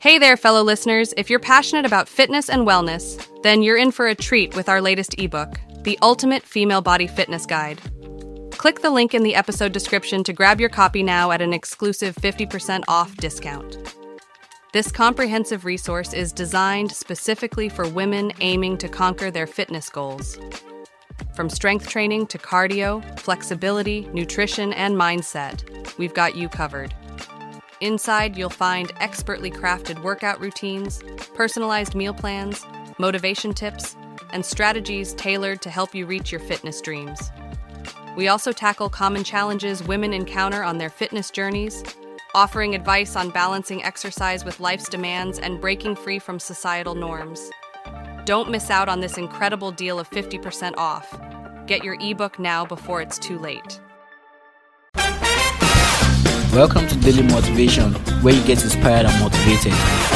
Hey there, fellow listeners. If you're passionate about fitness and wellness, then you're in for a treat with our latest ebook, The Ultimate Female Body Fitness Guide. Click the link in the episode description to grab your copy now at an exclusive 50% off discount. This comprehensive resource is designed specifically for women aiming to conquer their fitness goals. From strength training to cardio, flexibility, nutrition, and mindset, we've got you covered. Inside, you'll find expertly crafted workout routines, personalized meal plans, motivation tips, and strategies tailored to help you reach your fitness dreams. We also tackle common challenges women encounter on their fitness journeys, offering advice on balancing exercise with life's demands and breaking free from societal norms. Don't miss out on this incredible deal of 50% off. Get your ebook now before it's too late. Welcome to Daily Motivation, where you get inspired and motivated.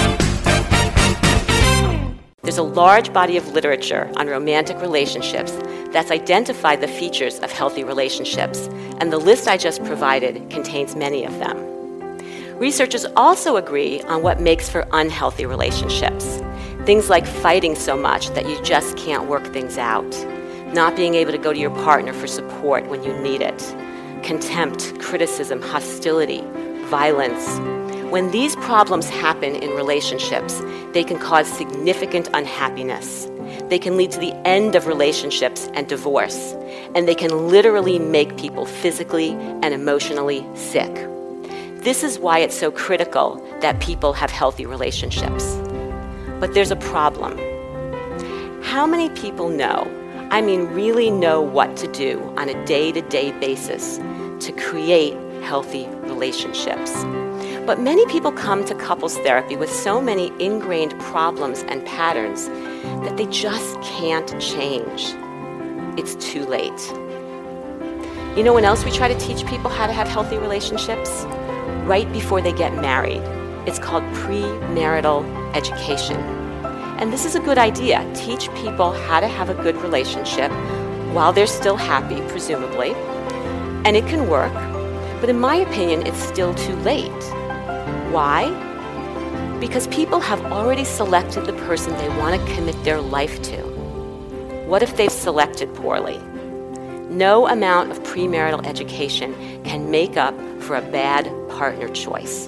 There's a large body of literature on romantic relationships that's identified the features of healthy relationships, and the list I just provided contains many of them. Researchers also agree on what makes for unhealthy relationships. Things like fighting so much that you just can't work things out, not being able to go to your partner for support when you need it, contempt, criticism, hostility, violence. When these problems happen in relationships, they can cause significant unhappiness. They can lead to the end of relationships and divorce, and they can literally make people physically and emotionally sick. This is why it's so critical that people have healthy relationships. But there's a problem. How many people really know what to do on a day-to-day basis to create healthy relationships? But many people come to couples therapy with so many ingrained problems and patterns that they just can't change. It's too late. You know when else we try to teach people how to have healthy relationships? Right before they get married. It's called premarital education. And this is a good idea. Teach people how to have a good relationship while they're still happy, presumably. And it can work, but in my opinion, it's still too late. Why? Because people have already selected the person they want to commit their life to. What if they've selected poorly? No amount of premarital education can make up for a bad partner choice.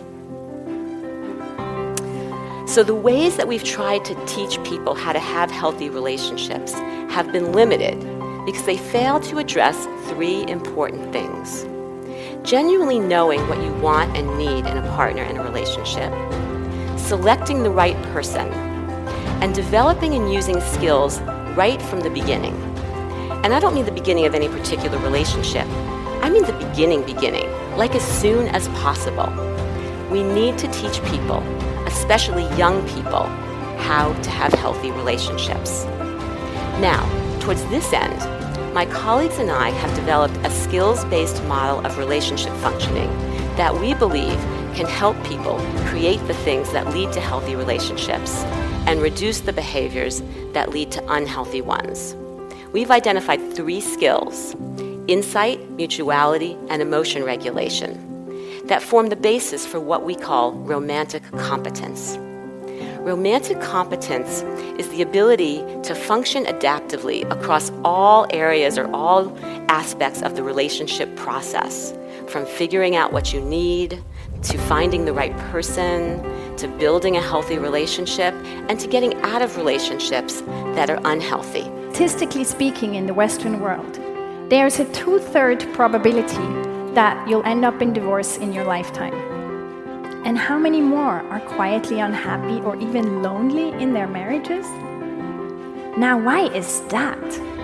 So the ways that we've tried to teach people how to have healthy relationships have been limited because they fail to address three important things. Genuinely knowing what you want and need in a partner and a relationship, selecting the right person, and developing and using skills right from the beginning. And I don't mean the beginning of any particular relationship. I mean the beginning, like as soon as possible. We need to teach people, especially young people, how to have healthy relationships. Now, towards this end, my colleagues and I have developed a skills-based model of relationship functioning that we believe can help people create the things that lead to healthy relationships and reduce the behaviors that lead to unhealthy ones. We've identified three skills: insight, mutuality, and emotion regulation, that form the basis for what we call romantic competence. Romantic competence is the ability to function adaptively across all areas or all aspects of the relationship process, from figuring out what you need, to finding the right person, to building a healthy relationship, and to getting out of relationships that are unhealthy. Statistically speaking, in the Western world, there's a 2/3 probability that you'll end up in divorce in your lifetime. And how many more are quietly unhappy or even lonely in their marriages? Now, why is that?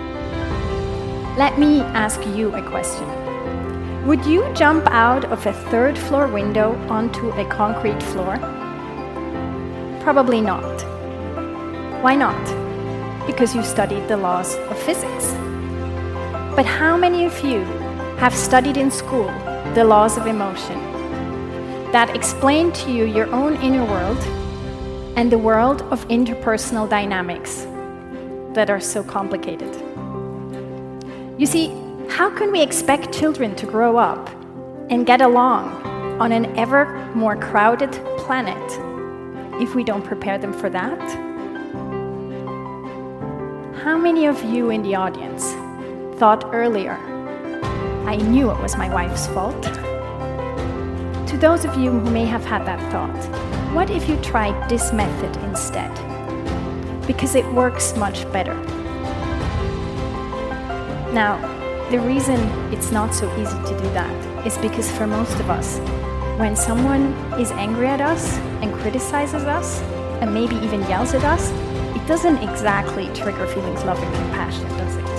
Let me ask you a question. Would you jump out of a third-floor window onto a concrete floor? Probably not. Why not? Because you studied the laws of physics. But how many of you have studied in school the laws of emotion that explain to you your own inner world and the world of interpersonal dynamics that are so complicated? You see, how can we expect children to grow up and get along on an ever more crowded planet if we don't prepare them for that? How many of you in the audience thought earlier, I knew it was my wife's fault? To those of you who may have had that thought, what if you tried this method instead? Because it works much better. Now, the reason it's not so easy to do that is because for most of us, when someone is angry at us and criticizes us, and maybe even yells at us, it doesn't exactly trigger feelings of love and compassion, does it?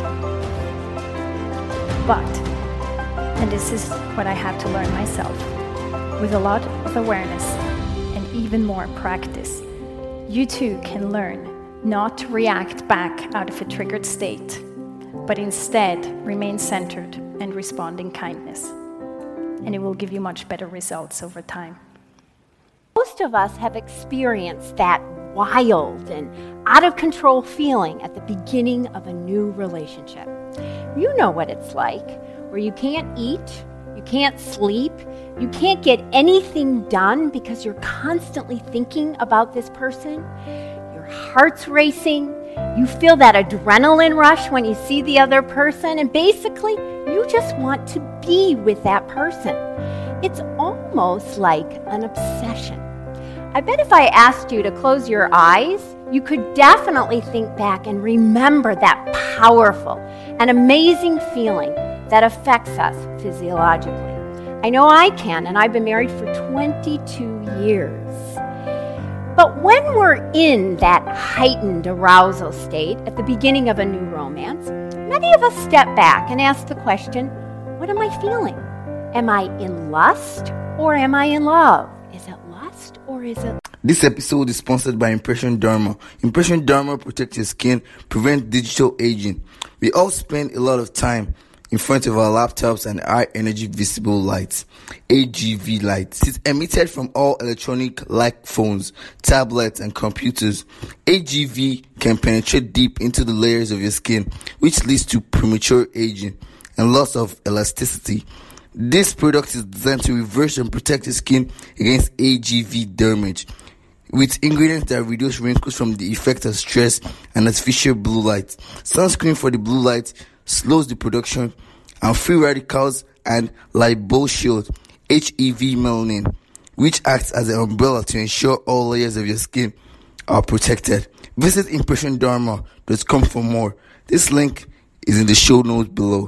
But, and this is what I had to learn myself, with a lot of awareness and even more practice, you too can learn not to react back out of a triggered state, but instead remain centered and respond in kindness. And it will give you much better results over time. Most of us have experienced that wild and out of control feeling at the beginning of a new relationship. You know what it's like, where you can't eat, you can't sleep, you can't get anything done because you're constantly thinking about this person. Your heart's racing, you feel that adrenaline rush when you see the other person, and basically, you just want to be with that person. It's almost like an obsession. I bet if I asked you to close your eyes, you could definitely think back and remember that powerful and amazing feeling that affects us physiologically. I know I can, and I've been married for 22 years. But when we're in that heightened arousal state at the beginning of a new romance, many of us step back and ask the question, what am I feeling? Am I in lust or am I in love? Is it lust or is it... This episode is sponsored by Impression Derma. Impression Derma protects your skin, prevents digital aging. We all spend a lot of time in front of our laptops and high energy visible lights, AGV lights. It's emitted from all electronic like phones, tablets, and computers. AGV can penetrate deep into the layers of your skin, which leads to premature aging and loss of elasticity. This product is designed to reverse and protect your skin against AGV damage, with ingredients that reduce wrinkles from the effect of stress and artificial blue light. Sunscreen for the blue light slows the production and free radicals, and Libol Shield, HEV melanin, which acts as an umbrella to ensure all layers of your skin are protected. Visit ImpressionDerma.com for more. This link is in the show notes below.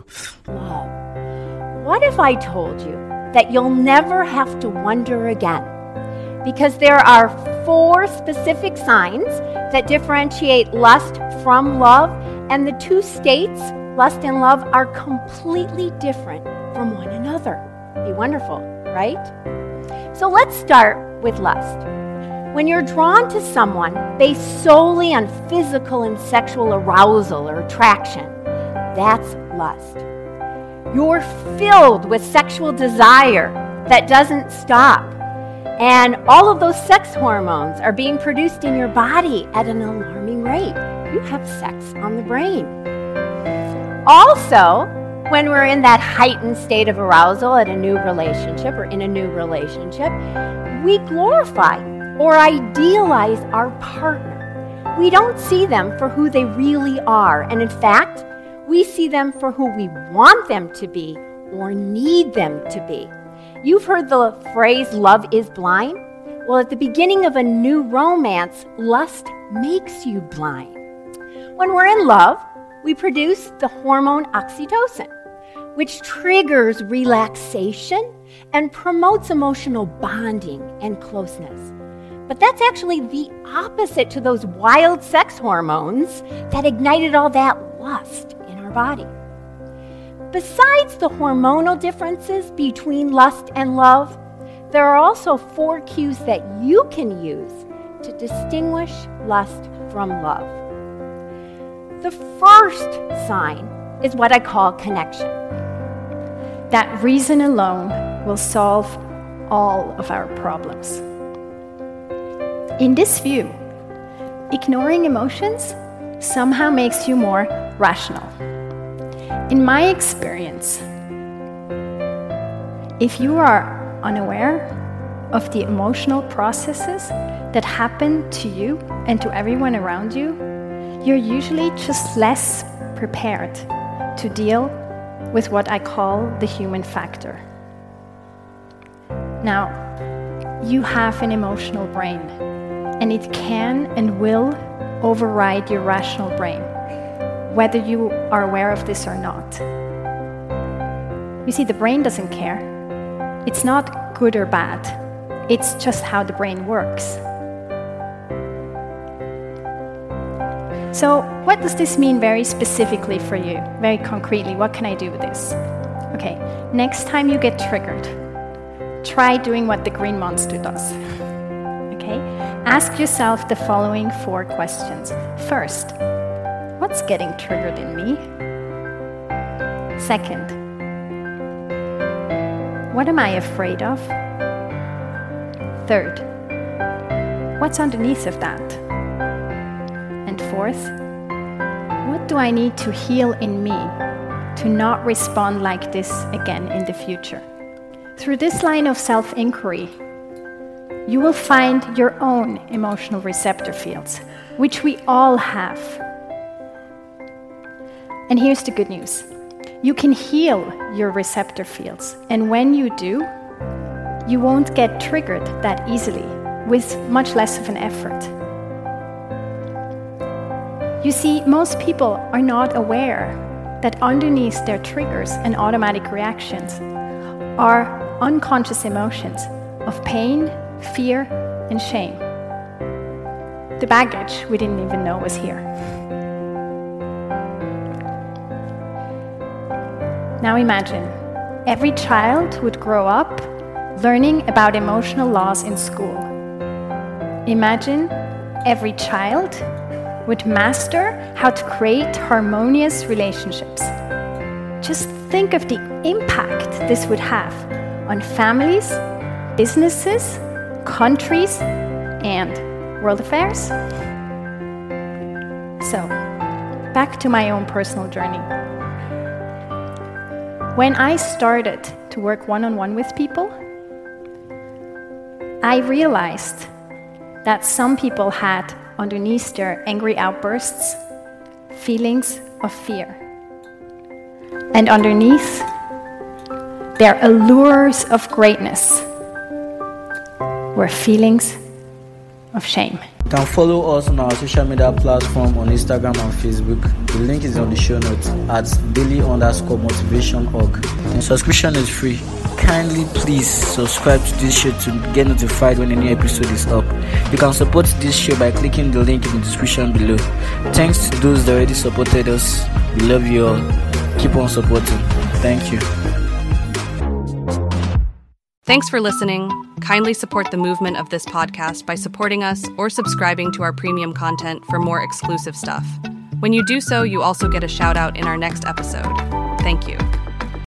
Love. What if I told you that you'll never have to wonder again? Because there are 4 specific signs that differentiate lust from love, and the 2 states, lust and love, are completely different from one another. Be wonderful, right? So let's start with lust. When you're drawn to someone based solely on physical and sexual arousal or attraction, that's lust. You're filled with sexual desire that doesn't stop. And all of those sex hormones are being produced in your body at an alarming rate. You have sex on the brain. Also, when we're in that heightened state of arousal at a new relationship or in a new relationship, we glorify or idealize our partner. We don't see them for who they really are. And in fact, we see them for who we want them to be or need them to be. You've heard the phrase, love is blind? Well, at the beginning of a new romance, lust makes you blind. When we're in love, we produce the hormone oxytocin, which triggers relaxation and promotes emotional bonding and closeness. But that's actually the opposite to those wild sex hormones that ignited all that lust in our body. Besides the hormonal differences between lust and love, there are also 4 cues that you can use to distinguish lust from love. The first sign is what I call connection. That reason alone will solve all of our problems. In this view, ignoring emotions somehow makes you more rational. In my experience, if you are unaware of the emotional processes that happen to you and to everyone around you, you're usually just less prepared to deal with what I call the human factor. Now, you have an emotional brain, and it can and will override your rational brain, whether you are aware of this or not. You see, the brain doesn't care. It's not good or bad. It's just how the brain works. So, what does this mean very specifically for you? Very concretely, what can I do with this? Okay, next time you get triggered, try doing what the green monster does. Okay? Ask yourself the following 4 questions. First, what's getting triggered in me? Second, what am I afraid of? Third, what's underneath of that? And fourth, what do I need to heal in me to not respond like this again in the future? Through this line of self-inquiry, you will find your own emotional receptor fields, which we all have. And here's the good news. You can heal your receptor fields, and when you do, you won't get triggered that easily, with much less of an effort. You see, most people are not aware that underneath their triggers and automatic reactions are unconscious emotions of pain, fear, and shame. The baggage we didn't even know was here. Now imagine, every child would grow up learning about emotional laws in school. Imagine every child would master how to create harmonious relationships. Just think of the impact this would have on families, businesses, countries, and world affairs. So, back to my own personal journey. When I started to work one-on-one with people, I realized that some people had underneath their angry outbursts feelings of fear. And underneath their allures of greatness were feelings of shame. You can follow us on our social media platform on Instagram and Facebook. The link is on the show notes at daily_motivation.org. And subscription is free. Kindly please subscribe to this show to get notified when a new episode is up. You can support this show by clicking the link in the description below. Thanks to those that already supported us. We love you all. Keep on supporting. Thank you. Thanks for listening. Kindly support the movement of this podcast by supporting us or subscribing to our premium content for more exclusive stuff. When you do so, you also get a shout out in our next episode. Thank you.